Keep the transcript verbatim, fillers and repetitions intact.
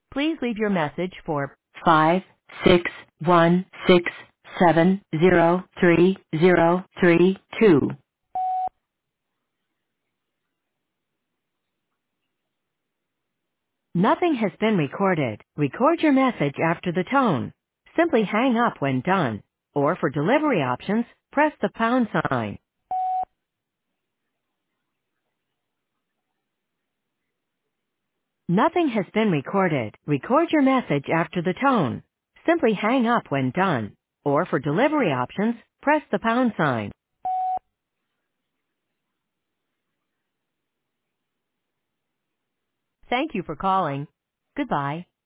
Please leave your message for five six one six seven zero three zero three two. Nothing has been recorded. Record your message after the tone. Simply hang up when done. Or for delivery options, press the pound sign. Nothing has been recorded. Record your message after the tone. Simply hang up when done. Or for delivery options, press the pound sign. Thank you for calling. Goodbye.